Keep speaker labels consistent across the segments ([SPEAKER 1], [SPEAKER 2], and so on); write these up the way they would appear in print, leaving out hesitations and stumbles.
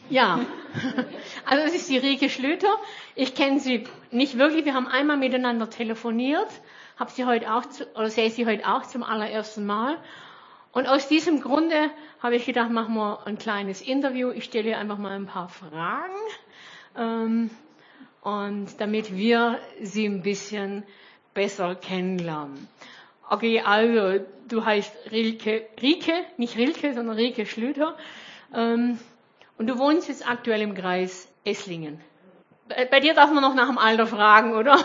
[SPEAKER 1] Ja, also es ist die Rike Schlüter. Ich kenne sie nicht wirklich. Wir haben einmal miteinander telefoniert, sehe sie heute auch zum allerersten Mal. Und aus diesem Grunde habe ich gedacht, machen wir ein kleines Interview. Ich stelle ihr einfach mal ein paar Fragen, und damit wir sie ein bisschen besser kennenlernen. Okay, also du heißt Rike, nicht Rilke, sondern Rike Schlüter. Und du wohnst jetzt aktuell im Kreis Esslingen. Bei dir darf man noch nach dem Alter fragen, oder?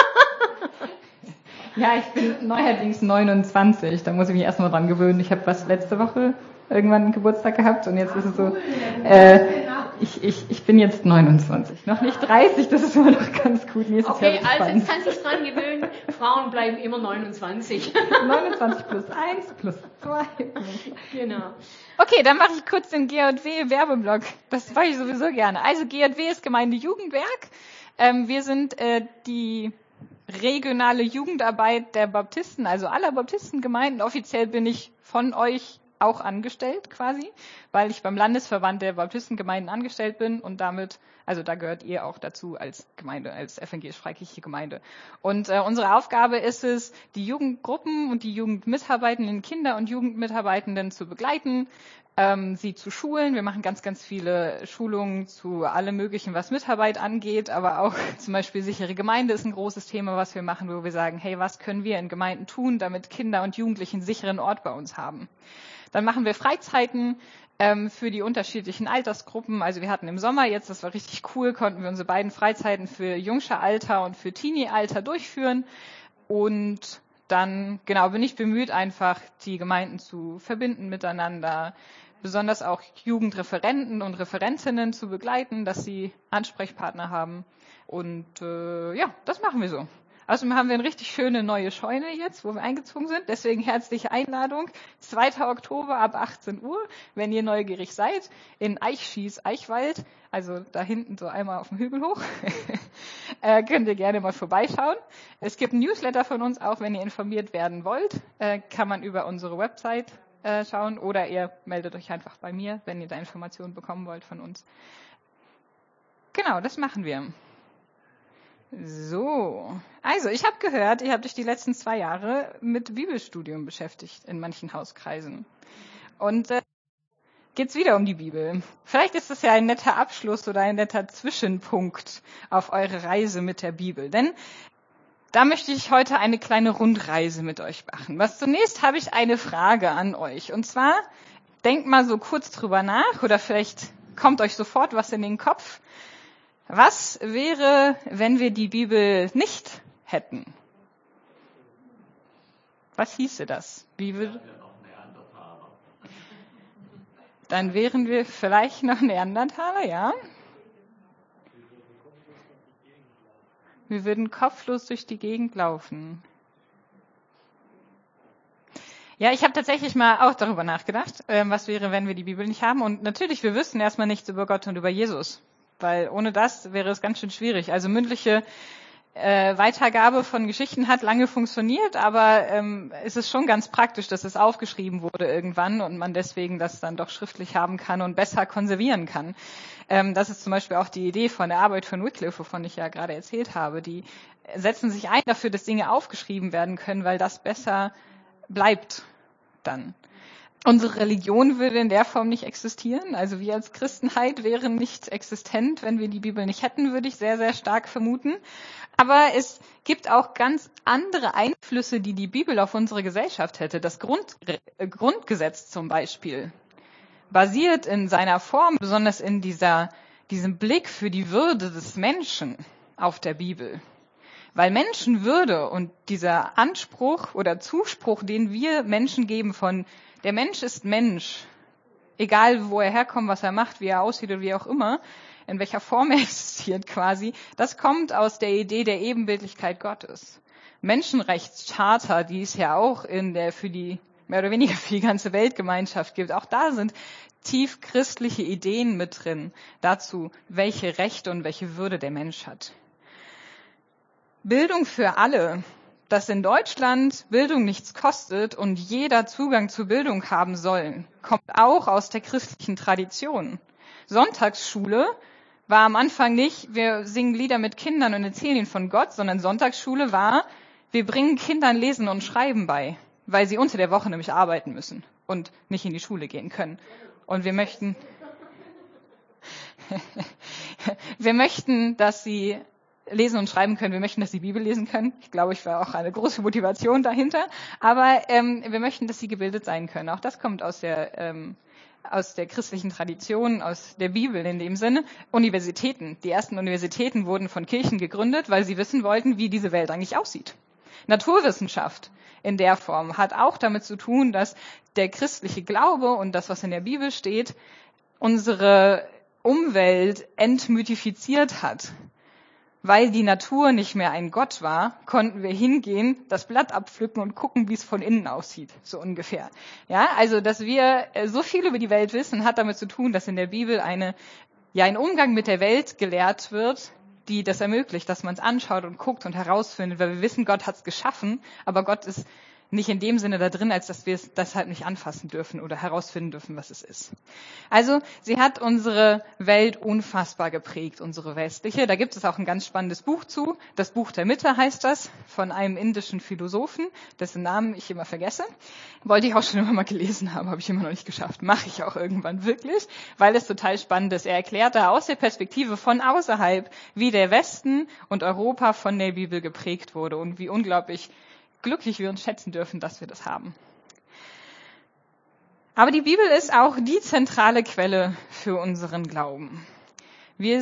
[SPEAKER 2] Ja, ich bin neuerdings 29. Da muss ich mich erstmal dran gewöhnen. Ich habe letzte Woche irgendwann einen Geburtstag gehabt und jetzt ist es so, ich bin jetzt 29. Noch nicht 30, das ist immer noch ganz gut.
[SPEAKER 1] Okay, also jetzt kannst du dich dran gewöhnen. Frauen bleiben immer 29.
[SPEAKER 2] 29 plus 1 plus 2.
[SPEAKER 1] Genau.
[SPEAKER 3] Okay, dann mache ich kurz den G&W Werbeblock. Das mache ich sowieso gerne. Also G&W ist Gemeinde Jugendwerk. Wir sind die regionale Jugendarbeit der Baptisten, also aller Baptistengemeinden. Offiziell bin ich von euch auch angestellt quasi, weil ich beim Landesverband der Baptistengemeinden angestellt bin und damit, also da gehört ihr auch dazu als Gemeinde, als evangelisch-freikirchliche Gemeinde. Und unsere Aufgabe ist es, die Jugendgruppen und die Jugendmitarbeitenden, Kinder und Jugendmitarbeitenden zu begleiten, sie zu schulen. Wir machen ganz, ganz viele Schulungen zu allem Möglichen, was Mitarbeit angeht, aber auch zum Beispiel sichere Gemeinde ist ein großes Thema, was wir machen, wo wir sagen, hey, was können wir in Gemeinden tun, damit Kinder und Jugendliche einen sicheren Ort bei uns haben. Dann machen wir Freizeiten für die unterschiedlichen Altersgruppen. Also wir hatten im Sommer jetzt, das war richtig cool, konnten wir unsere beiden Freizeiten für Jungscher-Alter und für Teenie-Alter durchführen. Und dann, genau, bin ich bemüht, einfach die Gemeinden zu verbinden miteinander, besonders auch Jugendreferenten und Referentinnen zu begleiten, dass sie Ansprechpartner haben. Und ja, das machen wir so. Außerdem haben wir eine richtig schöne neue Scheune jetzt, wo wir eingezogen sind. Deswegen herzliche Einladung. 2. Oktober ab 18 Uhr, wenn ihr neugierig seid, in Eichschieß, Eichwald. Also da hinten so einmal auf dem Hügel hoch. Könnt ihr gerne mal vorbeischauen. Es gibt ein Newsletter von uns, auch wenn ihr informiert werden wollt. Kann man über unsere Website schauen oder ihr meldet euch einfach bei mir, wenn ihr da Informationen bekommen wollt von uns. Genau, das machen wir. So, also ich habe gehört, ihr habt euch die letzten 2 Jahre mit Bibelstudium beschäftigt in manchen Hauskreisen. Und geht's wieder um die Bibel. Vielleicht ist das ja ein netter Abschluss oder ein netter Zwischenpunkt auf eure Reise mit der Bibel. Denn da möchte ich heute eine kleine Rundreise mit euch machen. Was zunächst habe ich eine Frage an euch. Und zwar, denkt mal so kurz drüber nach oder vielleicht kommt euch sofort was in den Kopf. Was wäre, wenn wir die Bibel nicht hätten? Was hieße das? Dann wären wir vielleicht noch Neandertaler, ja? Wir würden kopflos durch die Gegend laufen. Ja, ich habe tatsächlich mal auch darüber nachgedacht, was wäre, wenn wir die Bibel nicht haben. Und natürlich, wir wüssten erstmal nichts über Gott und über Jesus. Weil ohne das wäre es ganz schön schwierig. Also mündliche Weitergabe von Geschichten hat lange funktioniert, aber es ist schon ganz praktisch, dass es aufgeschrieben wurde irgendwann und man deswegen das dann doch schriftlich haben kann und besser konservieren kann. Das ist zum Beispiel auch die Idee von der Arbeit von Wycliffe, wovon ich ja gerade erzählt habe. Die setzen sich ein dafür, dass Dinge aufgeschrieben werden können, weil das besser bleibt dann. Unsere Religion würde in der Form nicht existieren. Also wir als Christenheit wären nicht existent, wenn wir die Bibel nicht hätten, würde ich sehr, sehr stark vermuten. Aber es gibt auch ganz andere Einflüsse, die die Bibel auf unsere Gesellschaft hätte. Das Grundgesetz zum Beispiel basiert in seiner Form, besonders in diesem Blick für die Würde des Menschen auf der Bibel. Weil Menschenwürde und dieser Anspruch oder Zuspruch, den wir Menschen geben von der Mensch ist Mensch, egal wo er herkommt, was er macht, wie er aussieht oder wie auch immer, in welcher Form er existiert quasi, das kommt aus der Idee der Ebenbildlichkeit Gottes. Menschenrechtscharta, die es ja auch für die mehr oder weniger für die ganze Weltgemeinschaft gibt, auch da sind tief christliche Ideen mit drin dazu, welche Rechte und welche Würde der Mensch hat. Bildung für alle. Dass in Deutschland Bildung nichts kostet und jeder Zugang zu Bildung haben soll, kommt auch aus der christlichen Tradition. Sonntagsschule war am Anfang nicht, wir singen Lieder mit Kindern und erzählen ihnen von Gott, sondern Sonntagsschule war, wir bringen Kindern Lesen und Schreiben bei, weil sie unter der Woche nämlich arbeiten müssen und nicht in die Schule gehen können. Und wir möchten, dass sie lesen und schreiben können. Wir möchten, dass sie Bibel lesen können. Ich glaube, ich war auch eine große Motivation dahinter. Aber wir möchten, dass sie gebildet sein können. Auch das kommt aus der christlichen Tradition, aus der Bibel in dem Sinne. Universitäten. Die ersten Universitäten wurden von Kirchen gegründet, weil sie wissen wollten, wie diese Welt eigentlich aussieht. Naturwissenschaft in der Form hat auch damit zu tun, dass der christliche Glaube und das, was in der Bibel steht, unsere Umwelt entmythifiziert hat. Weil die Natur nicht mehr ein Gott war, konnten wir hingehen, das Blatt abpflücken und gucken, wie es von innen aussieht, so ungefähr. Ja, also, dass wir so viel über die Welt wissen, hat damit zu tun, dass in der Bibel ein Umgang mit der Welt gelehrt wird, die das ermöglicht, dass man es anschaut und guckt und herausfindet, weil wir wissen, Gott hat es geschaffen, aber Gott ist nicht in dem Sinne da drin, als dass wir es deshalb nicht anfassen dürfen oder herausfinden dürfen, was es ist. Also, sie hat unsere Welt unfassbar geprägt, unsere westliche. Da gibt es auch ein ganz spannendes Buch zu. Das Buch der Mitte heißt das, von einem indischen Philosophen, dessen Namen ich immer vergesse. Wollte ich auch schon immer mal gelesen haben, habe ich immer noch nicht geschafft. Mache ich auch irgendwann wirklich, weil es total spannend ist. Er erklärt da aus der Perspektive von außerhalb, wie der Westen und Europa von der Bibel geprägt wurde und wie unglaublich glücklich wir uns schätzen dürfen, dass wir das haben. Aber die Bibel ist auch die zentrale Quelle für unseren Glauben. Wir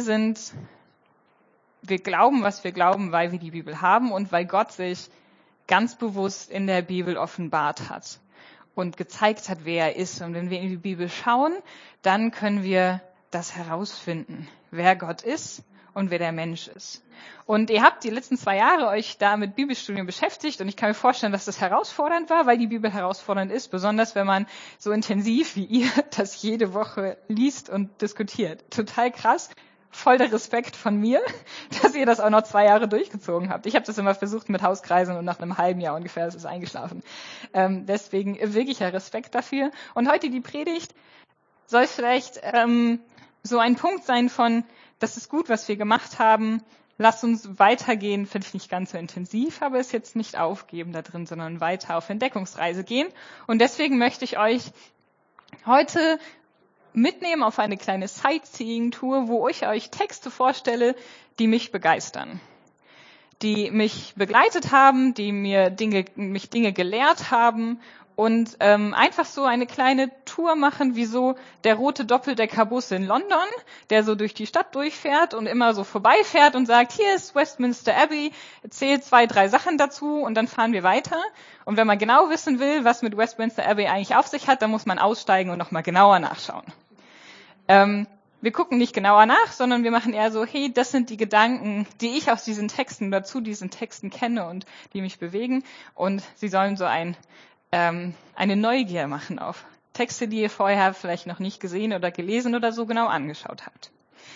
[SPEAKER 3] glauben, was wir glauben, weil wir die Bibel haben und weil Gott sich ganz bewusst in der Bibel offenbart hat und gezeigt hat, wer er ist. Und wenn wir in die Bibel schauen, dann können wir das herausfinden, wer Gott ist und wer der Mensch ist. Und ihr habt die letzten 2 Jahre euch da mit Bibelstudien beschäftigt und ich kann mir vorstellen, dass das herausfordernd war, weil die Bibel herausfordernd ist, besonders wenn man so intensiv wie ihr das jede Woche liest und diskutiert. Total krass. Voll der Respekt von mir, dass ihr das auch noch 2 Jahre durchgezogen habt. Ich habe das immer versucht mit Hauskreisen und nach einem halben Jahr ungefähr ist es eingeschlafen. Deswegen wirklicher Respekt dafür. Und heute die Predigt soll vielleicht so ein Punkt sein von, das ist gut, was wir gemacht haben. Lasst uns weitergehen, finde ich nicht ganz so intensiv, aber es jetzt nicht aufgeben da drin, sondern weiter auf Entdeckungsreise gehen. Und deswegen möchte ich euch heute mitnehmen auf eine kleine Sightseeing-Tour, wo ich euch Texte vorstelle, die mich begeistern, die mich begleitet haben, die mich Dinge gelehrt haben und einfach so eine kleine Tour machen, wie so der rote Doppeldeckerbus in London, der so durch die Stadt durchfährt und immer so vorbeifährt und sagt, hier ist Westminster Abbey, erzählt 2, 3 Sachen dazu und dann fahren wir weiter. Und wenn man genau wissen will, was mit Westminster Abbey eigentlich auf sich hat, dann muss man aussteigen und nochmal genauer nachschauen. Wir gucken nicht genauer nach, sondern wir machen eher so, hey, das sind die Gedanken, die ich aus diesen Texten oder zu diesen Texten kenne und die mich bewegen. Und sie sollen so eine Neugier machen auf Texte, die ihr vorher vielleicht noch nicht gesehen oder gelesen oder so genau angeschaut habt.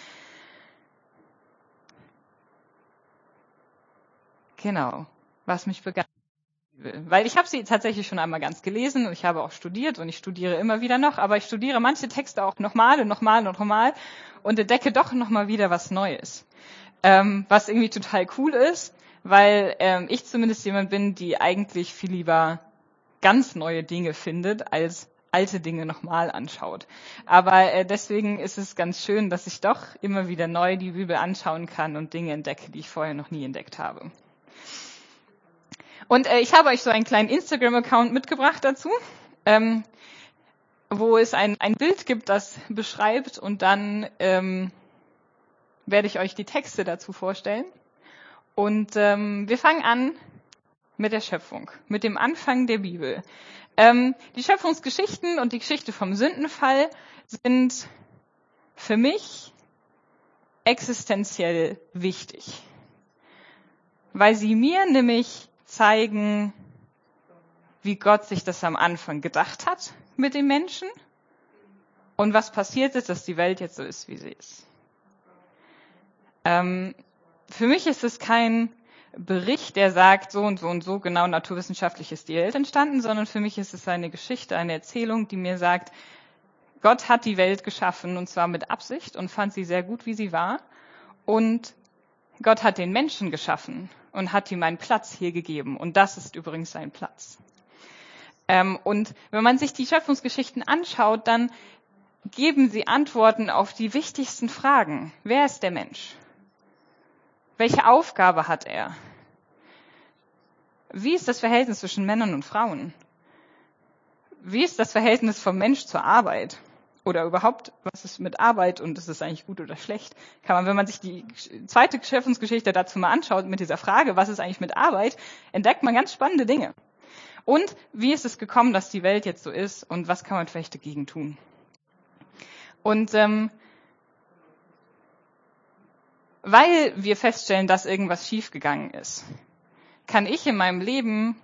[SPEAKER 3] Genau, was mich begeistert. Weil ich habe sie tatsächlich schon einmal ganz gelesen und ich habe auch studiert und ich studiere immer wieder noch, aber ich studiere manche Texte auch nochmal und nochmal und nochmal und entdecke doch nochmal wieder was Neues. Was irgendwie total cool ist, weil ich zumindest jemand bin, die eigentlich viel lieber ganz neue Dinge findet, als alte Dinge nochmal anschaut. Aber deswegen ist es ganz schön, dass ich doch immer wieder neu die Bibel anschauen kann und Dinge entdecke, die ich vorher noch nie entdeckt habe. Und ich habe euch so einen kleinen Instagram-Account mitgebracht dazu, wo es ein Bild gibt, das beschreibt und dann werde ich euch die Texte dazu vorstellen. Und wir fangen an mit der Schöpfung, mit dem Anfang der Bibel. Die Schöpfungsgeschichten und die Geschichte vom Sündenfall sind für mich existenziell wichtig, weil sie mir nämlich zeigen, wie Gott sich das am Anfang gedacht hat mit den Menschen und was passiert ist, dass die Welt jetzt so ist, wie sie ist. Für mich ist es kein Bericht, der sagt, so und so und so genau naturwissenschaftlich ist die Welt entstanden, sondern für mich ist es eine Geschichte, eine Erzählung, die mir sagt, Gott hat die Welt geschaffen, und zwar mit Absicht, und fand sie sehr gut, wie sie war. Und Gott hat den Menschen geschaffen und hat ihm einen Platz hier gegeben. Und das ist übrigens sein Platz. Und wenn man sich die Schöpfungsgeschichten anschaut, dann geben sie Antworten auf die wichtigsten Fragen. Wer ist der Mensch? Welche Aufgabe hat er? Wie ist das Verhältnis zwischen Männern und Frauen? Wie ist das Verhältnis vom Mensch zur Arbeit? Oder überhaupt, was ist mit Arbeit und ist es eigentlich gut oder schlecht? Kann man, wenn man sich die zweite Schöpfungsgeschichte dazu mal anschaut mit dieser Frage, was ist eigentlich mit Arbeit, entdeckt man ganz spannende Dinge. Und wie ist es gekommen, dass die Welt jetzt so ist und was kann man vielleicht dagegen tun? Und weil wir feststellen, dass irgendwas schiefgegangen ist, kann ich in meinem Leben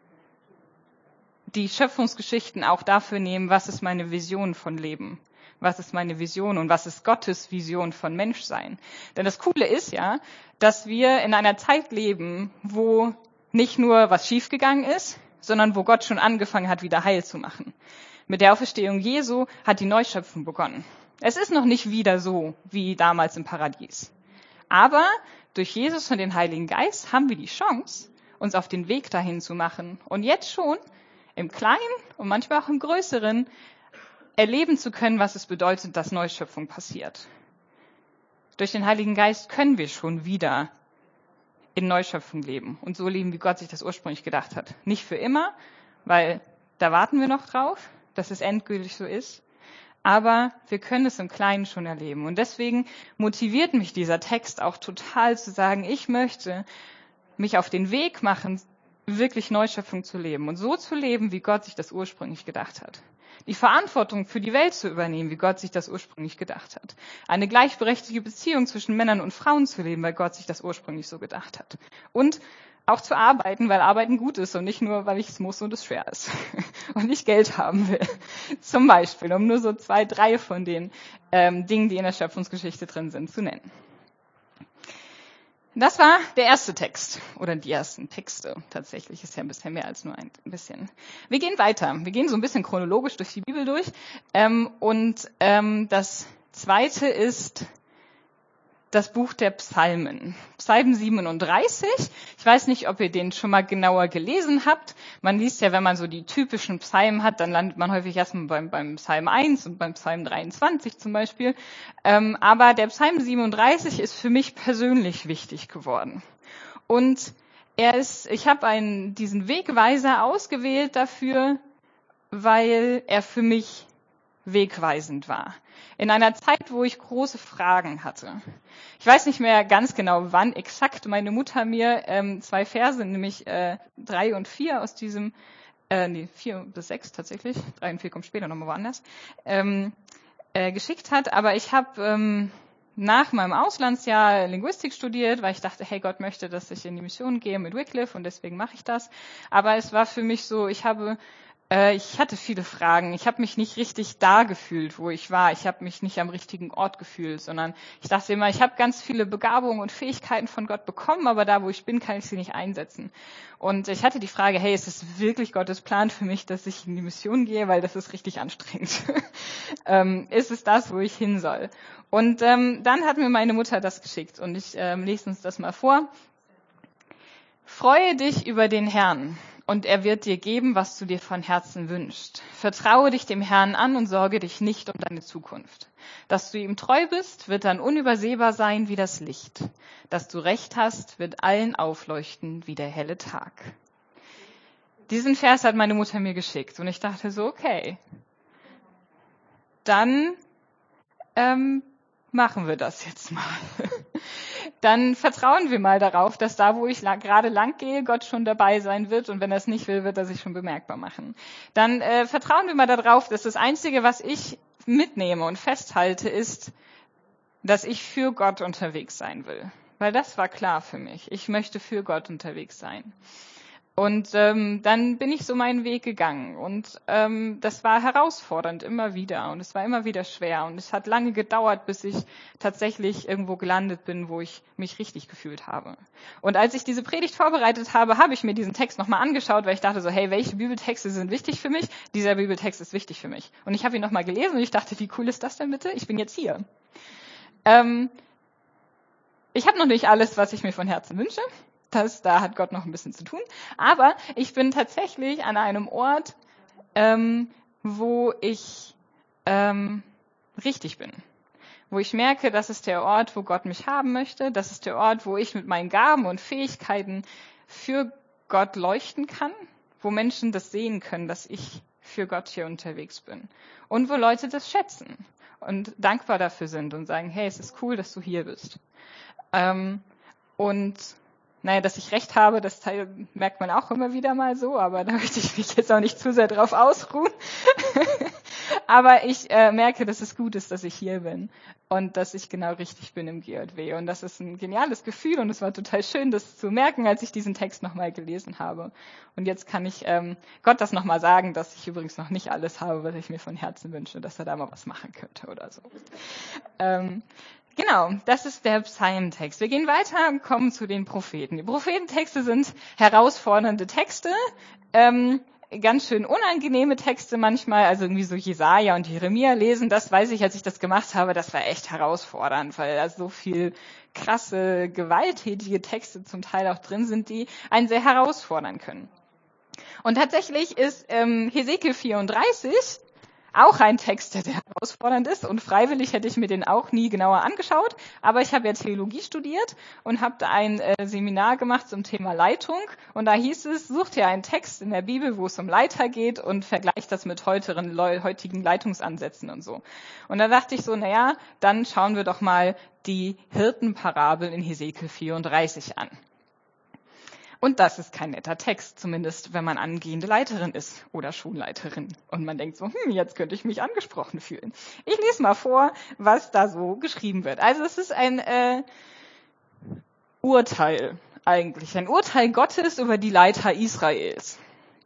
[SPEAKER 3] die Schöpfungsgeschichten auch dafür nehmen, was ist meine Vision von Leben? Was ist meine Vision und was ist Gottes Vision von Menschsein? Denn das Coole ist ja, dass wir in einer Zeit leben, wo nicht nur was schiefgegangen ist, sondern wo Gott schon angefangen hat, wieder heil zu machen. Mit der Auferstehung Jesu hat die Neuschöpfung begonnen. Es ist noch nicht wieder so wie damals im Paradies. Aber durch Jesus und den Heiligen Geist haben wir die Chance, uns auf den Weg dahin zu machen und jetzt schon im Kleinen und manchmal auch im Größeren erleben zu können, was es bedeutet, dass Neuschöpfung passiert. Durch den Heiligen Geist können wir schon wieder in Neuschöpfung leben und so leben, wie Gott sich das ursprünglich gedacht hat. Nicht für immer, weil da warten wir noch drauf, dass es endgültig so ist. Aber wir können es im Kleinen schon erleben. Und deswegen motiviert mich dieser Text auch total zu sagen, ich möchte mich auf den Weg machen, wirklich Neuschöpfung zu leben und so zu leben, wie Gott sich das ursprünglich gedacht hat. Die Verantwortung für die Welt zu übernehmen, wie Gott sich das ursprünglich gedacht hat. Eine gleichberechtigte Beziehung zwischen Männern und Frauen zu leben, weil Gott sich das ursprünglich so gedacht hat. Und auch zu arbeiten, weil Arbeiten gut ist und nicht nur, weil ich es muss und es schwer ist und ich Geld haben will. Zum Beispiel, um nur so 2, 3 von den Dingen, die in der Schöpfungsgeschichte drin sind, zu nennen. Das war der erste Text oder die ersten Texte. Tatsächlich ist ja ein bisschen mehr als nur ein bisschen. Wir gehen weiter. Wir gehen so ein bisschen chronologisch durch die Bibel durch. Das zweite ist das Buch der Psalmen. Psalm 37. Ich weiß nicht, ob ihr den schon mal genauer gelesen habt. Man liest ja, wenn man so die typischen Psalmen hat, dann landet man häufig erstmal beim Psalm 1 und beim Psalm 23 zum Beispiel. Aber der Psalm 37 ist für mich persönlich wichtig geworden. Und ich habe diesen Wegweiser ausgewählt dafür, weil er für mich wegweisend war. In einer Zeit, wo ich große Fragen hatte. Ich weiß nicht mehr ganz genau, wann exakt meine Mutter mir 2 Verse, nämlich 3 und 4 aus diesem, 4 bis 6 tatsächlich, 3 und 4 kommt später nochmal woanders, geschickt hat. Aber ich habe nach meinem Auslandsjahr Linguistik studiert, weil ich dachte, hey, Gott möchte, dass ich in die Mission gehe mit Wycliffe und deswegen mache ich das. Aber es war für mich so, ich hatte viele Fragen. Ich habe mich nicht richtig da gefühlt, wo ich war. Ich habe mich nicht am richtigen Ort gefühlt, sondern ich dachte immer, ich habe ganz viele Begabungen und Fähigkeiten von Gott bekommen, aber da, wo ich bin, kann ich sie nicht einsetzen. Und ich hatte die Frage, hey, ist es wirklich Gottes Plan für mich, dass ich in die Mission gehe, weil das ist richtig anstrengend. Ist es das, wo ich hin soll? Und dann hat mir meine Mutter das geschickt und ich lese uns das mal vor. Freue dich über den Herrn. Und er wird dir geben, was du dir von Herzen wünschst. Vertraue dich dem Herrn an und sorge dich nicht um deine Zukunft. Dass du ihm treu bist, wird dann unübersehbar sein wie das Licht. Dass du Recht hast, wird allen aufleuchten wie der helle Tag. Diesen Vers hat meine Mutter mir geschickt und ich dachte so, okay, dann machen wir das jetzt mal. Dann vertrauen wir mal darauf, dass da, wo ich gerade lang gehe, Gott schon dabei sein wird und wenn er es nicht will, wird er sich schon bemerkbar machen. Dann vertrauen wir mal darauf, dass das Einzige, was ich mitnehme und festhalte, ist, dass ich für Gott unterwegs sein will. Weil das war klar für mich. Ich möchte für Gott unterwegs sein. Und dann bin ich so meinen Weg gegangen und das war herausfordernd immer wieder und es war immer wieder schwer und es hat lange gedauert, bis ich tatsächlich irgendwo gelandet bin, wo ich mich richtig gefühlt habe. Und als ich diese Predigt vorbereitet habe, habe ich mir diesen Text nochmal angeschaut, weil ich dachte so, hey, welche Bibeltexte sind wichtig für mich? Dieser Bibeltext ist wichtig für mich. Und ich habe ihn nochmal gelesen und ich dachte, wie cool ist das denn bitte? Ich bin jetzt hier. Ich habe noch nicht alles, was ich mir von Herzen wünsche. Da hat Gott noch ein bisschen zu tun. Aber ich bin tatsächlich an einem Ort, wo ich richtig bin. Wo ich merke, das ist der Ort, wo Gott mich haben möchte. Das ist der Ort, wo ich mit meinen Gaben und Fähigkeiten für Gott leuchten kann. Wo Menschen das sehen können, dass ich für Gott hier unterwegs bin. Und wo Leute das schätzen und dankbar dafür sind und sagen, hey, es ist cool, dass du hier bist. Und naja, dass ich recht habe, das merkt man auch immer wieder mal so, aber da möchte ich mich jetzt auch nicht zu sehr drauf ausruhen. Aber ich merke, dass es gut ist, dass ich hier bin und dass ich genau richtig bin im GJW. Und das ist ein geniales Gefühl und es war total schön, das zu merken, als ich diesen Text nochmal gelesen habe. Und jetzt kann ich Gott das nochmal sagen, dass ich übrigens noch nicht alles habe, was ich mir von Herzen wünsche, dass er da mal was machen könnte oder so. Genau, das ist der Psalmtext. Wir gehen weiter und kommen zu den Propheten. Die Prophetentexte sind herausfordernde Texte, ganz schön unangenehme Texte manchmal, also irgendwie so Jesaja und Jeremia lesen, das weiß ich, als ich das gemacht habe, das war echt herausfordernd, weil da so viel krasse, gewalttätige Texte zum Teil auch drin sind, die einen sehr herausfordern können. Und tatsächlich ist Hesekiel 34 auch ein Text, der sehr herausfordernd ist und freiwillig hätte ich mir den auch nie genauer angeschaut, aber ich habe ja Theologie studiert und habe da ein Seminar gemacht zum Thema Leitung und da hieß es, sucht ihr einen Text in der Bibel, wo es um Leiter geht und vergleicht das mit heutigen Leitungsansätzen und so. Und da dachte ich so, naja, dann schauen wir doch mal die Hirtenparabel in Hesekiel 34 an. Und das ist kein netter Text, zumindest wenn man angehende Leiterin ist oder Schulleiterin. Und man denkt so, jetzt könnte ich mich angesprochen fühlen. Ich lese mal vor, was da so geschrieben wird. Also es ist ein Urteil eigentlich, ein Urteil Gottes über die Leiter Israels.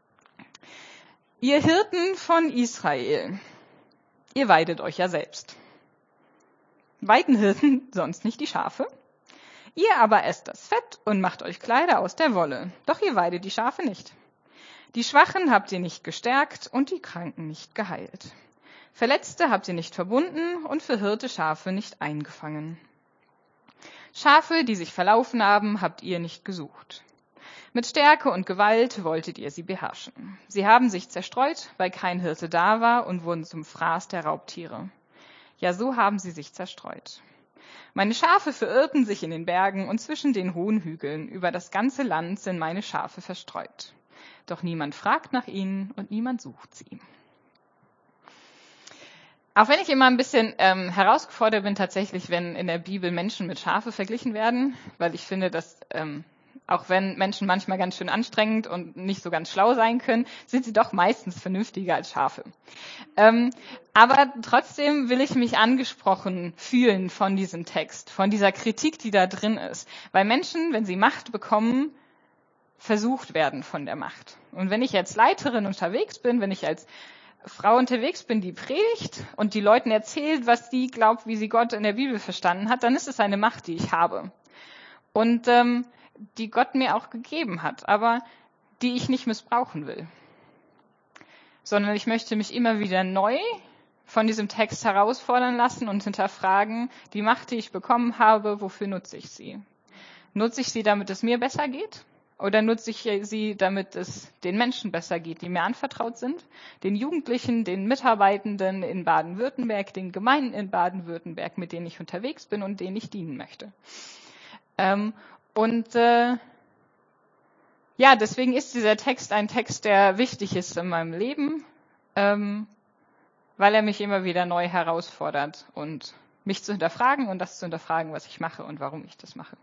[SPEAKER 3] Ihr Hirten von Israel, ihr weidet euch ja selbst. Weiden Hirten sonst nicht die Schafe? Ihr aber esst das Fett und macht euch Kleider aus der Wolle, doch ihr weidet die Schafe nicht. Die Schwachen habt ihr nicht gestärkt und die Kranken nicht geheilt. Verletzte habt ihr nicht verbunden und verhirrte Schafe nicht eingefangen. Schafe, die sich verlaufen haben, habt ihr nicht gesucht. Mit Stärke und Gewalt wolltet ihr sie beherrschen. Sie haben sich zerstreut, weil kein Hirte da war und wurden zum Fraß der Raubtiere. Ja, so haben sie sich zerstreut. Meine Schafe verirrten sich in den Bergen und zwischen den hohen Hügeln. Über das ganze Land sind meine Schafe verstreut. Doch niemand fragt nach ihnen und niemand sucht sie. Auch wenn ich immer ein bisschen herausgefordert bin tatsächlich, wenn in der Bibel Menschen mit Schafe verglichen werden, weil ich finde, dass auch wenn Menschen manchmal ganz schön anstrengend und nicht so ganz schlau sein können, sind sie doch meistens vernünftiger als Schafe. Aber trotzdem will ich mich angesprochen fühlen von diesem Text, von dieser Kritik, die da drin ist. Weil Menschen, wenn sie Macht bekommen, versucht werden von der Macht. Und wenn ich als Leiterin unterwegs bin, wenn ich als Frau unterwegs bin, die predigt und die Leuten erzählt, was die glaubt, wie sie Gott in der Bibel verstanden hat, dann ist es eine Macht, die ich habe. Und die Gott mir auch gegeben hat, aber die ich nicht missbrauchen will. Sondern ich möchte mich immer wieder neu von diesem Text herausfordern lassen und hinterfragen, die Macht, die ich bekommen habe, wofür nutze ich sie? Nutze ich sie, damit es mir besser geht? Oder nutze ich sie, damit es den Menschen besser geht, die mir anvertraut sind? Den Jugendlichen, den Mitarbeitenden in Baden-Württemberg, den Gemeinden in Baden-Württemberg, mit denen ich unterwegs bin und denen ich dienen möchte. Deswegen ist dieser Text ein Text, der wichtig ist in meinem Leben, weil er mich immer wieder neu herausfordert und mich zu hinterfragen und das zu hinterfragen, was ich mache und warum ich das mache.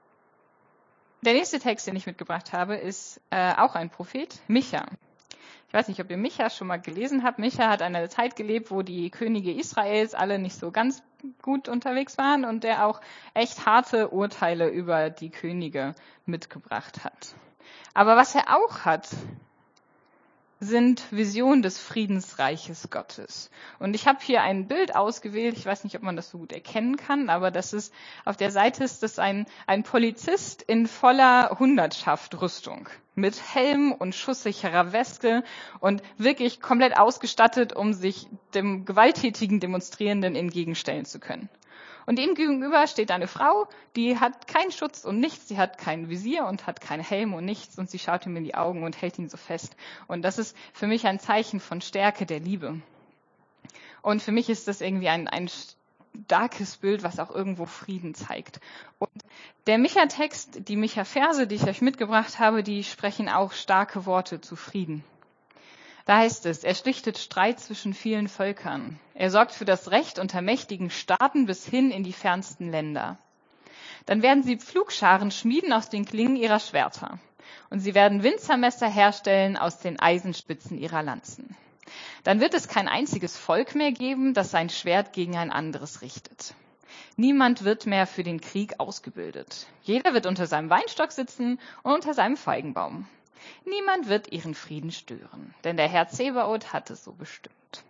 [SPEAKER 3] Der nächste Text, den ich mitgebracht habe, ist auch ein Prophet, Micha. Ich weiß nicht, ob ihr Micha schon mal gelesen habt. Micha hat in einer Zeit gelebt, wo die Könige Israels alle nicht so ganz gut unterwegs waren und der auch echt harte Urteile über die Könige mitgebracht hat. Aber was er auch hat, sind Visionen des Friedensreiches Gottes. Und ich habe hier ein Bild ausgewählt, ich weiß nicht, ob man das so gut erkennen kann, aber das ist, auf der Seite ist das ein Polizist in voller Hundertschaft-Rüstung mit Helm und schusssicherer Weste und wirklich komplett ausgestattet, um sich dem gewalttätigen Demonstrierenden entgegenstellen zu können. Und ihm gegenüber steht eine Frau, die hat keinen Schutz und nichts, sie hat kein Visier und hat keinen Helm und nichts und sie schaut ihm in die Augen und hält ihn so fest. Und das ist für mich ein Zeichen von Stärke der Liebe. Und für mich ist das irgendwie ein starkes Bild, was auch irgendwo Frieden zeigt. Und der Micha-Text, die Micha-Verse, die ich euch mitgebracht habe, die sprechen auch starke Worte zu Frieden. Da heißt es, er schlichtet Streit zwischen vielen Völkern. Er sorgt für das Recht unter mächtigen Staaten bis hin in die fernsten Länder. Dann werden sie Pflugscharen schmieden aus den Klingen ihrer Schwerter. Und sie werden Winzermesser herstellen aus den Eisenspitzen ihrer Lanzen. Dann wird es kein einziges Volk mehr geben, das sein Schwert gegen ein anderes richtet. Niemand wird mehr für den Krieg ausgebildet. Jeder wird unter seinem Weinstock sitzen und unter seinem Feigenbaum. Niemand wird ihren Frieden stören, denn der Herr Zebaoth hat es so bestimmt.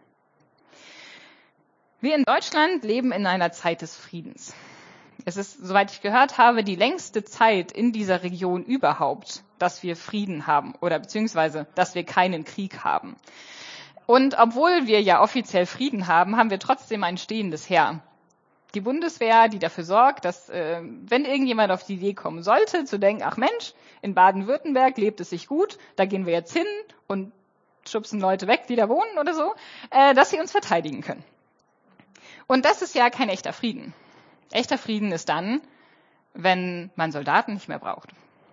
[SPEAKER 3] Wir in Deutschland leben in einer Zeit des Friedens. Es ist, soweit ich gehört habe, die längste Zeit in dieser Region überhaupt, dass wir Frieden haben oder beziehungsweise, dass wir keinen Krieg haben. Und obwohl wir ja offiziell Frieden haben, haben wir trotzdem ein stehendes Heer. Die Bundeswehr, die dafür sorgt, dass, wenn irgendjemand auf die Idee kommen sollte, zu denken, ach Mensch, in Baden-Württemberg lebt es sich gut, da gehen wir jetzt hin und schubsen Leute weg, die da wohnen oder so, dass sie uns verteidigen können. Und das ist ja kein echter Frieden. Echter Frieden ist dann, wenn man Soldaten nicht mehr braucht.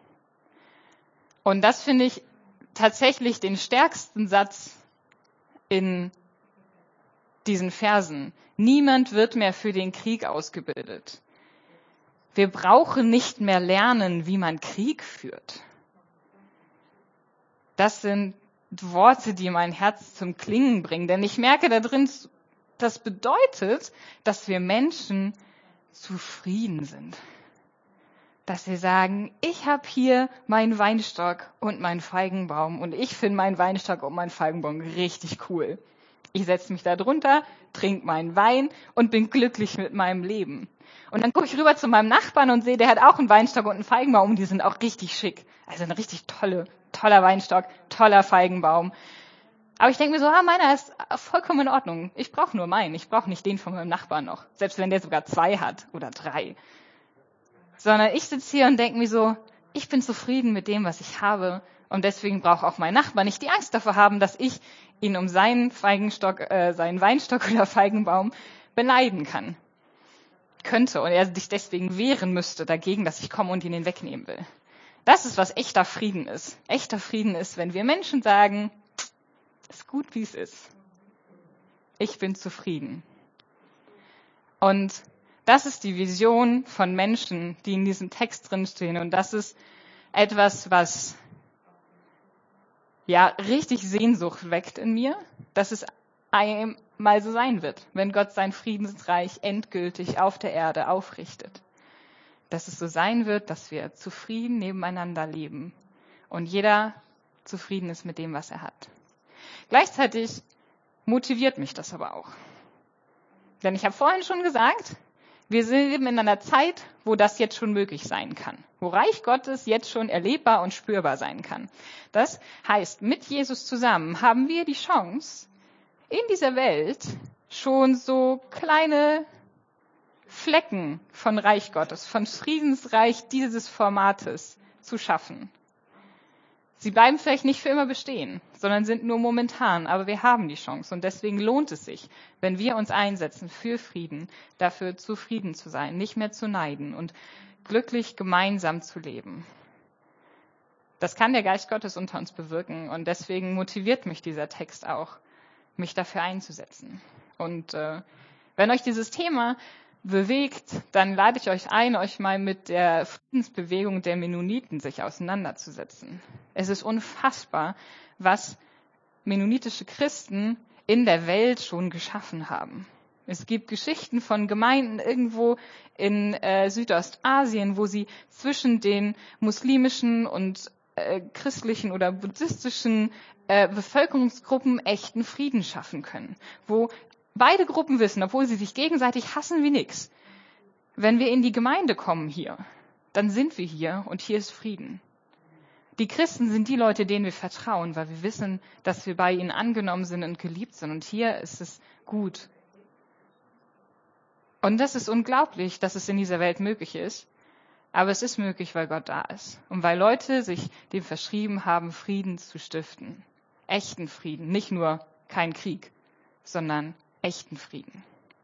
[SPEAKER 3] Und das finde ich tatsächlich den stärksten Satz in diesen Versen. Niemand wird mehr für den Krieg ausgebildet. Wir brauchen nicht mehr lernen, wie man Krieg führt. Das sind Worte, die mein Herz zum Klingen bringen, denn ich merke da drin, das bedeutet, dass wir Menschen zufrieden sind. Dass wir sagen, ich habe hier meinen Weinstock und meinen Feigenbaum und ich finde meinen Weinstock und meinen Feigenbaum richtig cool. Ich setze mich da drunter, trinke meinen Wein und bin glücklich mit meinem Leben. Und dann gucke ich rüber zu meinem Nachbarn und sehe, der hat auch einen Weinstock und einen Feigenbaum und die sind auch richtig schick. Also ein richtig toller Weinstock, toller Feigenbaum. Aber ich denke mir so, meiner ist vollkommen in Ordnung. Ich brauche nur meinen, ich brauche nicht den von meinem Nachbarn noch. Selbst wenn der sogar 2 hat oder 3. Sondern ich sitze hier und denke mir so, ich bin zufrieden mit dem, was ich habe. Und deswegen braucht auch mein Nachbar nicht die Angst davor haben, dass ich ihn um seinen Weinstock oder Feigenbaum beneiden könnte und er sich deswegen wehren müsste dagegen, dass ich komme und ihn wegnehmen will. Das ist, was echter Frieden ist. Echter Frieden ist, wenn wir Menschen sagen, ist gut, wie es ist. Ich bin zufrieden. Und das ist die Vision von Menschen, die in diesem Text drinstehen. Und das ist etwas, was ja richtig Sehnsucht weckt in mir, dass es einmal so sein wird, wenn Gott sein Friedensreich endgültig auf der Erde aufrichtet. Dass es so sein wird, dass wir zufrieden nebeneinander leben und jeder zufrieden ist mit dem, was er hat. Gleichzeitig motiviert mich das aber auch. Denn ich habe vorhin schon gesagt, wir leben in einer Zeit, wo das jetzt schon möglich sein kann. Wo Reich Gottes jetzt schon erlebbar und spürbar sein kann. Das heißt, mit Jesus zusammen haben wir die Chance, in dieser Welt schon so kleine Flecken von Reich Gottes, von Friedensreich dieses Formates zu schaffen. Sie bleiben vielleicht nicht für immer bestehen, sondern sind nur momentan, aber wir haben die Chance und deswegen lohnt es sich, wenn wir uns einsetzen für Frieden, dafür zufrieden zu sein, nicht mehr zu neiden und glücklich gemeinsam zu leben. Das kann der Geist Gottes unter uns bewirken und deswegen motiviert mich dieser Text auch, mich dafür einzusetzen. Und wenn euch dieses Thema bewegt, dann lade ich euch ein, euch mal mit der Friedensbewegung der Mennoniten sich auseinanderzusetzen. Es ist unfassbar, was mennonitische Christen in der Welt schon geschaffen haben. Es gibt Geschichten von Gemeinden irgendwo in Südostasien, wo sie zwischen den muslimischen und christlichen oder buddhistischen Bevölkerungsgruppen echten Frieden schaffen können. Wo beide Gruppen wissen, obwohl sie sich gegenseitig hassen wie nix, wenn wir in die Gemeinde kommen hier, dann sind wir hier und hier ist Frieden. Die Christen sind die Leute, denen wir vertrauen, weil wir wissen, dass wir bei ihnen angenommen sind und geliebt sind. Und hier ist es gut. Und das ist unglaublich, dass es in dieser Welt möglich ist. Aber es ist möglich, weil Gott da ist. Und weil Leute sich dem verschrieben haben, Frieden zu stiften. Echten Frieden. Nicht nur kein Krieg, sondern echten Frieden.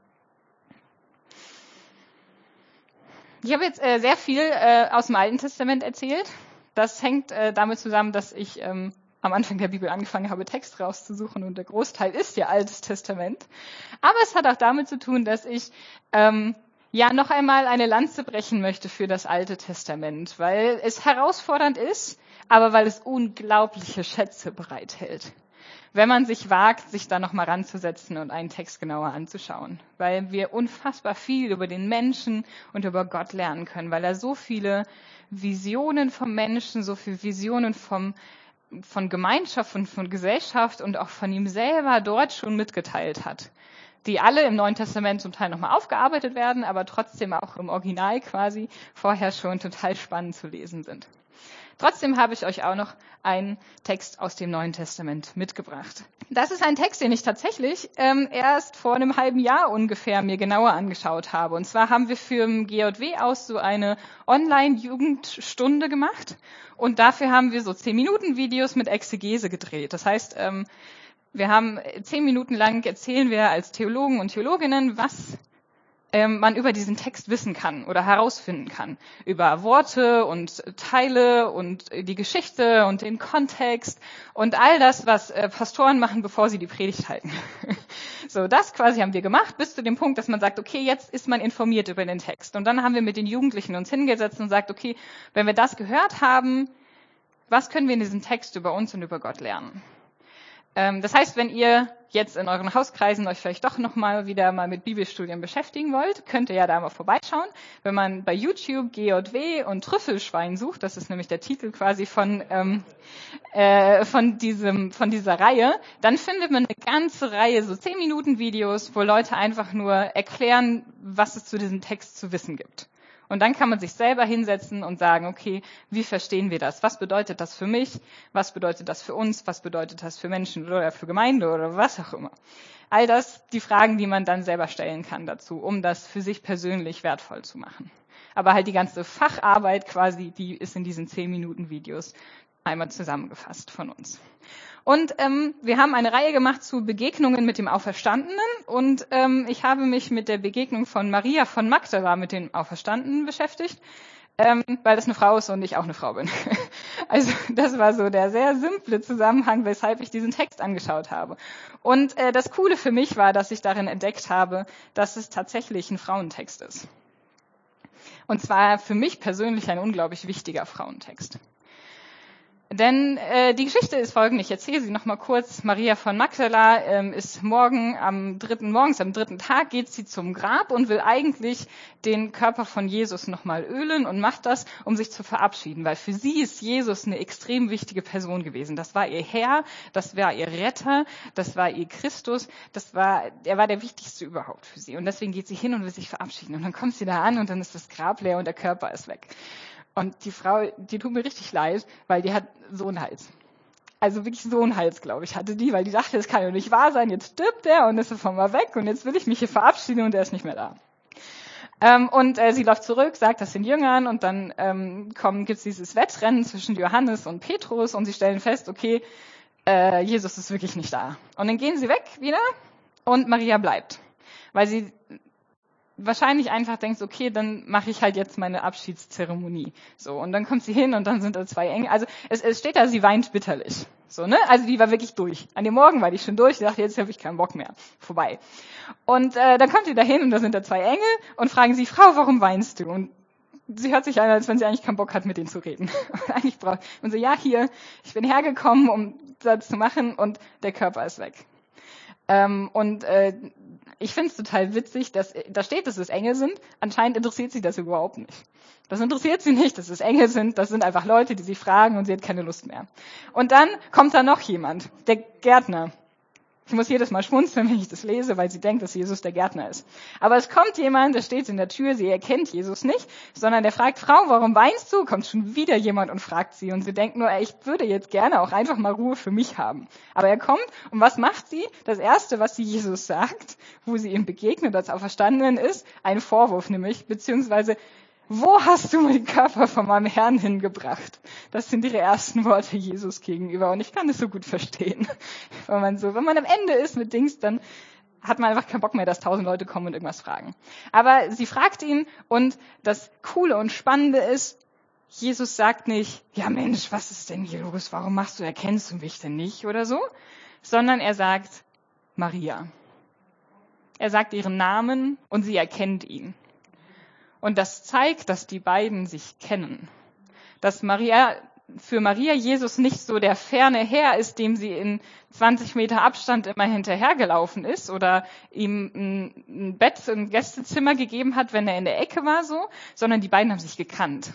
[SPEAKER 3] Ich habe jetzt sehr viel aus dem Alten Testament erzählt. Das hängt damit zusammen, dass ich am Anfang der Bibel angefangen habe, Text rauszusuchen und der Großteil ist ja Altes Testament. Aber es hat auch damit zu tun, dass ich noch einmal eine Lanze brechen möchte für das Alte Testament, weil es herausfordernd ist, aber weil es unglaubliche Schätze bereithält. Wenn man sich wagt, sich da nochmal ranzusetzen und einen Text genauer anzuschauen, weil wir unfassbar viel über den Menschen und über Gott lernen können, weil er so viele Visionen vom Menschen, so viele Visionen von Gemeinschaft und von Gesellschaft und auch von ihm selber dort schon mitgeteilt hat, die alle im Neuen Testament zum Teil nochmal aufgearbeitet werden, aber trotzdem auch im Original quasi vorher schon total spannend zu lesen sind. Trotzdem habe ich euch auch noch einen Text aus dem Neuen Testament mitgebracht. Das ist ein Text, den ich tatsächlich erst vor einem halben Jahr ungefähr mir genauer angeschaut habe. Und zwar haben wir für den GJW aus so eine Online-Jugendstunde gemacht. Und dafür haben wir so 10-Minuten-Videos mit Exegese gedreht. Das heißt, wir haben 10 Minuten lang erzählen wir als Theologen und Theologinnen, was man über diesen Text wissen kann oder herausfinden kann. Über Worte und Teile und die Geschichte und den Kontext und all das, was Pastoren machen, bevor sie die Predigt halten. So, das quasi haben wir gemacht, bis zu dem Punkt, dass man sagt, okay, jetzt ist man informiert über den Text. Und dann haben wir mit den Jugendlichen uns hingesetzt und sagt, okay, wenn wir das gehört haben, was können wir in diesem Text über uns und über Gott lernen? Das heißt, wenn ihr jetzt in euren Hauskreisen euch vielleicht doch nochmal wieder mal mit Bibelstudien beschäftigen wollt, könnt ihr ja da mal vorbeischauen. Wenn man bei YouTube GJW und Trüffelschwein sucht, das ist nämlich der Titel quasi von dieser Reihe, dann findet man eine ganze Reihe, so 10 Minuten Videos, wo Leute einfach nur erklären, was es zu diesem Text zu wissen gibt. Und dann kann man sich selber hinsetzen und sagen, okay, wie verstehen wir das? Was bedeutet das für mich? Was bedeutet das für uns? Was bedeutet das für Menschen oder für Gemeinde oder was auch immer? All das, die Fragen, die man dann selber stellen kann dazu, um das für sich persönlich wertvoll zu machen. Aber halt die ganze Facharbeit quasi, die ist in diesen 10 Minuten Videos einmal zusammengefasst von uns. Und wir haben eine Reihe gemacht zu Begegnungen mit dem Auferstandenen und ich habe mich mit der Begegnung von Maria von Magdala mit dem Auferstandenen beschäftigt, weil das eine Frau ist und ich auch eine Frau bin. Also das war so der sehr simple Zusammenhang, weshalb ich diesen Text angeschaut habe. Und das Coole für mich war, dass ich darin entdeckt habe, dass es tatsächlich ein Frauentext ist. Und zwar für mich persönlich ein unglaublich wichtiger Frauentext. Denn die Geschichte ist folgende, ich erzähle sie nochmal kurz. Maria von Magdala ist morgens am dritten Tag geht sie zum Grab und will eigentlich den Körper von Jesus nochmal ölen und macht das, um sich zu verabschieden, weil für sie ist Jesus eine extrem wichtige Person gewesen. Das war ihr Herr, das war ihr Retter, das war ihr Christus, er war der wichtigste überhaupt für sie. Und deswegen geht sie hin und will sich verabschieden. Und dann kommt sie da an und dann ist das Grab leer und der Körper ist weg. Und die Frau, die tut mir richtig leid, weil die hat so einen Hals. Also wirklich so einen Hals, glaube ich, hatte die, weil die dachte, das kann ja nicht wahr sein, jetzt stirbt er und ist von mal weg und jetzt will ich mich hier verabschieden und er ist nicht mehr da. Und sie läuft zurück, sagt das den Jüngern und dann gibt's dieses Wettrennen zwischen Johannes und Petrus und sie stellen fest, okay, Jesus ist wirklich nicht da. Und dann gehen sie weg wieder und Maria bleibt, weil sie wahrscheinlich einfach denkst, okay, dann mache ich halt jetzt meine Abschiedszeremonie. So, und dann kommt sie hin und dann sind da 2 Engel. Also es steht da, sie weint bitterlich. So, ne? Also die war wirklich durch. An dem Morgen war die schon durch. Ich dachte, jetzt habe ich keinen Bock mehr. Vorbei. Und dann kommt sie da hin und da sind da 2 Engel und fragen sie, Frau, warum weinst du? Und sie hört sich an, als wenn sie eigentlich keinen Bock hat, mit denen zu reden. Und so, ja, hier, ich bin hergekommen, um das zu machen, und der Körper ist weg. Ich finde es total witzig, dass da steht, dass es Engel sind. Anscheinend interessiert sie das überhaupt nicht. Das interessiert sie nicht, dass es Engel sind. Das sind einfach Leute, die sie fragen, und sie hat keine Lust mehr. Und dann kommt da noch jemand, der Gärtner. Ich muss jedes Mal schmunzeln, wenn ich das lese, weil sie denkt, dass Jesus der Gärtner ist. Aber es kommt jemand, der steht in der Tür, sie erkennt Jesus nicht, sondern der fragt, Frau, warum weinst du? Kommt schon wieder jemand und fragt sie. Und sie denkt nur, ich würde jetzt gerne auch einfach mal Ruhe für mich haben. Aber er kommt, und was macht sie? Das Erste, was sie Jesus sagt, wo sie ihm begegnet als Auferstandenen, ist ein Vorwurf, nämlich, beziehungsweise, wo hast du den Körper von meinem Herrn hingebracht? Das sind ihre ersten Worte Jesus gegenüber, und ich kann es so gut verstehen. Wenn man am Ende ist mit Dings, dann hat man einfach keinen Bock mehr, dass 1000 Leute kommen und irgendwas fragen. Aber sie fragt ihn, und das Coole und Spannende ist, Jesus sagt nicht, ja Mensch, was ist denn hier los? Warum erkennst du mich denn nicht oder so? Sondern er sagt Maria. Er sagt ihren Namen, und sie erkennt ihn. Und das zeigt, dass die beiden sich kennen. Dass für Maria Jesus nicht so der ferne Herr ist, dem sie in 20 Meter Abstand immer hinterhergelaufen ist oder ihm ein Bett, ein Gästezimmer gegeben hat, wenn er in der Ecke war, so, sondern die beiden haben sich gekannt.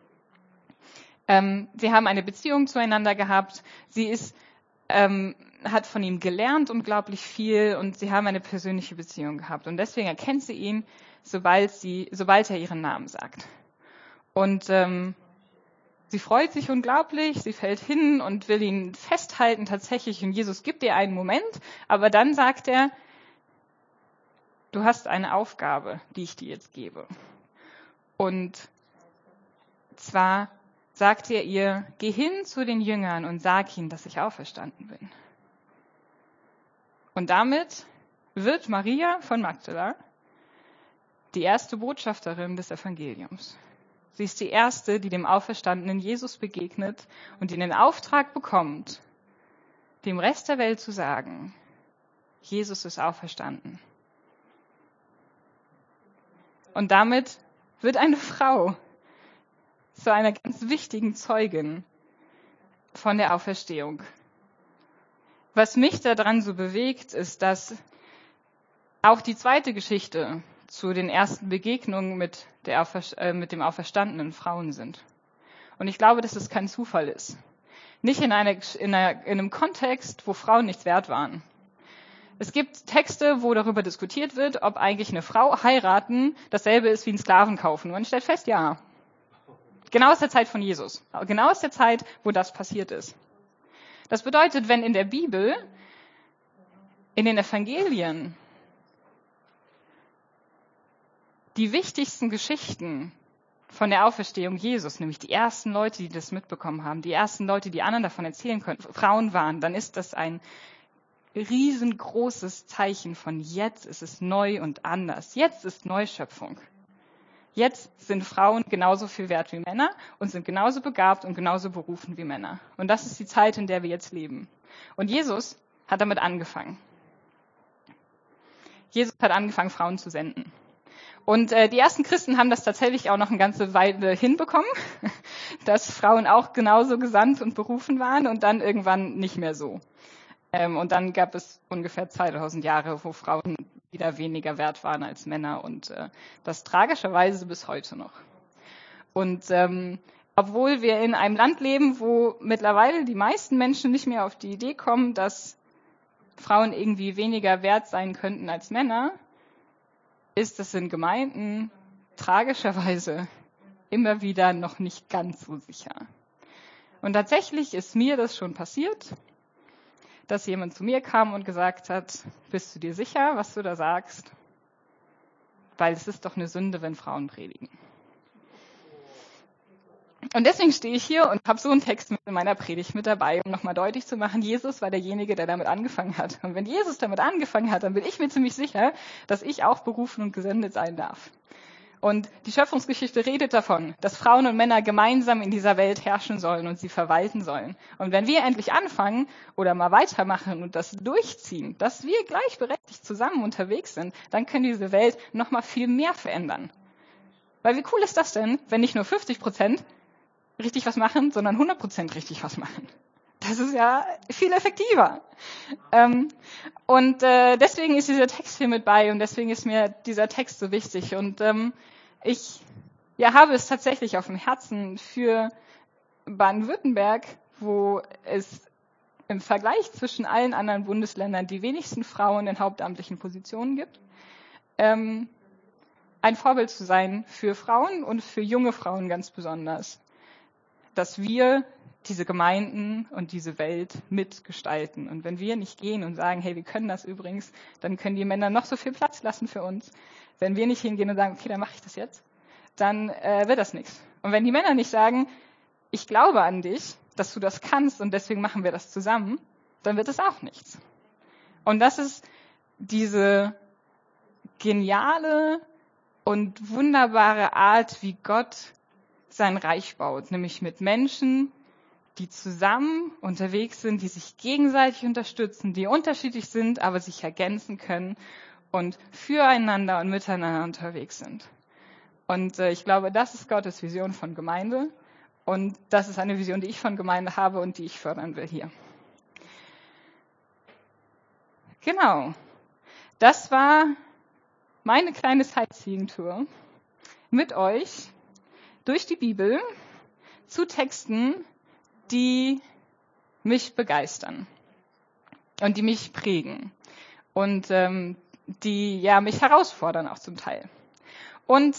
[SPEAKER 3] Sie haben eine Beziehung zueinander gehabt. Sie hat von ihm gelernt unglaublich viel, und sie haben eine persönliche Beziehung gehabt. Und deswegen erkennt sie ihn, sobald er ihren Namen sagt. Und sie freut sich unglaublich, sie fällt hin und will ihn festhalten tatsächlich. Und Jesus gibt ihr einen Moment, aber dann sagt er, du hast eine Aufgabe, die ich dir jetzt gebe. Und zwar sagt er ihr, geh hin zu den Jüngern und sag ihnen, dass ich auferstanden bin. Und damit wird Maria von Magdala die erste Botschafterin des Evangeliums. Sie ist die erste, die dem auferstandenen Jesus begegnet und die den Auftrag bekommt, dem Rest der Welt zu sagen, Jesus ist auferstanden. Und damit wird eine Frau zu einer ganz wichtigen Zeugin von der Auferstehung. Was mich daran so bewegt, ist, dass auch die zweite Geschichte zu den ersten Begegnungen mit dem auferstandenen Frauen sind. Und ich glaube, dass es kein Zufall ist. Nicht in einem Kontext, wo Frauen nichts wert waren. Es gibt Texte, wo darüber diskutiert wird, ob eigentlich eine Frau heiraten dasselbe ist wie ein Sklaven kaufen. Und man stellt fest, ja. Genau aus der Zeit von Jesus. Genau aus der Zeit, wo das passiert ist. Das bedeutet, wenn in der Bibel, in den Evangelien, die wichtigsten Geschichten von der Auferstehung Jesus, nämlich die ersten Leute, die das mitbekommen haben, die ersten Leute, die anderen davon erzählen können, Frauen waren, dann ist das ein riesengroßes Zeichen von jetzt ist es neu und anders. Jetzt ist Neuschöpfung. Jetzt sind Frauen genauso viel wert wie Männer und sind genauso begabt und genauso berufen wie Männer. Und das ist die Zeit, in der wir jetzt leben. Und Jesus hat damit angefangen. Jesus hat angefangen, Frauen zu senden. Und die ersten Christen haben das tatsächlich auch noch eine ganze Weile hinbekommen, dass Frauen auch genauso gesandt und berufen waren und dann irgendwann nicht mehr so. Und dann gab es ungefähr 2000 Jahre, wo Frauen wieder weniger wert waren als Männer und das tragischerweise bis heute noch. Und obwohl wir in einem Land leben, wo mittlerweile die meisten Menschen nicht mehr auf die Idee kommen, dass Frauen irgendwie weniger wert sein könnten als Männer, ist es in Gemeinden tragischerweise immer wieder noch nicht ganz so sicher. Und tatsächlich ist mir das schon passiert, dass jemand zu mir kam und gesagt hat, bist du dir sicher, was du da sagst? Weil es ist doch eine Sünde, wenn Frauen predigen. Und deswegen stehe ich hier und habe so einen Text in meiner Predigt mit dabei, um nochmal deutlich zu machen, Jesus war derjenige, der damit angefangen hat. Und wenn Jesus damit angefangen hat, dann bin ich mir ziemlich sicher, dass ich auch berufen und gesendet sein darf. Und die Schöpfungsgeschichte redet davon, dass Frauen und Männer gemeinsam in dieser Welt herrschen sollen und sie verwalten sollen. Und wenn wir endlich anfangen oder mal weitermachen und das durchziehen, dass wir gleichberechtigt zusammen unterwegs sind, dann können diese Welt noch mal viel mehr verändern. Weil wie cool ist das denn, wenn nicht nur 50% richtig was machen, sondern 100% richtig was machen? Das ist ja viel effektiver. Und deswegen ist dieser Text hier mit bei und deswegen ist mir dieser Text so wichtig. Und ich habe es tatsächlich auf dem Herzen für Baden-Württemberg, wo es im Vergleich zwischen allen anderen Bundesländern die wenigsten Frauen in hauptamtlichen Positionen gibt, ein Vorbild zu sein für Frauen und für junge Frauen ganz besonders, dass wir diese Gemeinden und diese Welt mitgestalten. Und wenn wir nicht gehen und sagen, hey, wir können das übrigens, dann können die Männer noch so viel Platz lassen für uns. Wenn wir nicht hingehen und sagen, okay, dann mache ich das jetzt, dann wird das nichts. Und wenn die Männer nicht sagen, ich glaube an dich, dass du das kannst und deswegen machen wir das zusammen, dann wird es auch nichts. Und das ist diese geniale und wunderbare Art, wie Gott sein Reich baut, nämlich mit Menschen, die zusammen unterwegs sind, die sich gegenseitig unterstützen, die unterschiedlich sind, aber sich ergänzen können und füreinander und miteinander unterwegs sind. Und ich glaube, das ist Gottes Vision von Gemeinde. Und das ist eine Vision, die ich von Gemeinde habe und die ich fördern will hier. Genau. Das war meine kleine Sightseeing-Tour mit euch durch die Bibel zu Texten, die mich begeistern und die mich prägen und die mich herausfordern auch zum Teil. Und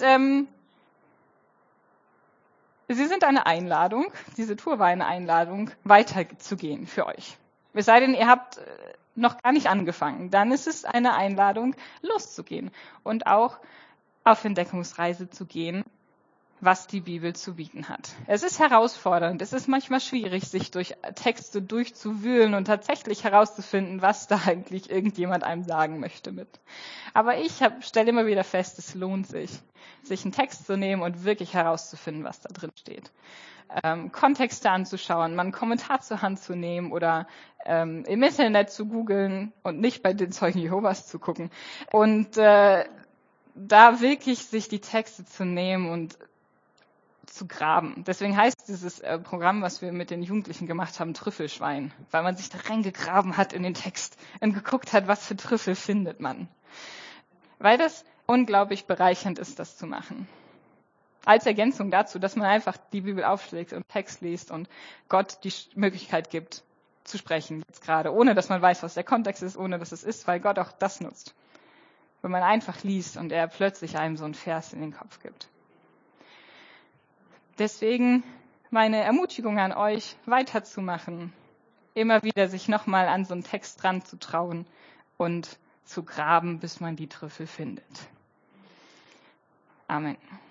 [SPEAKER 3] sie sind eine Einladung, diese Tour war eine Einladung, weiterzugehen für euch. Es sei denn, ihr habt noch gar nicht angefangen, dann ist es eine Einladung, loszugehen und auch auf Entdeckungsreise zu gehen, was die Bibel zu bieten hat. Es ist herausfordernd, es ist manchmal schwierig, sich durch Texte durchzuwühlen und tatsächlich herauszufinden, was da eigentlich irgendjemand einem sagen möchte mit. Aber ich stelle immer wieder fest, es lohnt sich einen Text zu nehmen und wirklich herauszufinden, was da drin steht. Kontexte anzuschauen, mal einen Kommentar zur Hand zu nehmen oder im Internet zu googeln und nicht bei den Zeugen Jehovas zu gucken. Und da wirklich sich die Texte zu nehmen und zu graben. Deswegen heißt dieses Programm, was wir mit den Jugendlichen gemacht haben, Trüffelschwein, weil man sich da reingegraben hat in den Text und geguckt hat, was für Trüffel findet man. Weil das unglaublich bereichernd ist, das zu machen. Als Ergänzung dazu, dass man einfach die Bibel aufschlägt und Text liest und Gott die Möglichkeit gibt, zu sprechen, jetzt gerade, ohne dass man weiß, was der Kontext ist, ohne dass es ist, weil Gott auch das nutzt. Wenn man einfach liest und er plötzlich einem so einen Vers in den Kopf gibt. Deswegen meine Ermutigung an euch, weiterzumachen, immer wieder sich nochmal an so einen Text dran zu trauen und zu graben, bis man die Trüffel findet. Amen.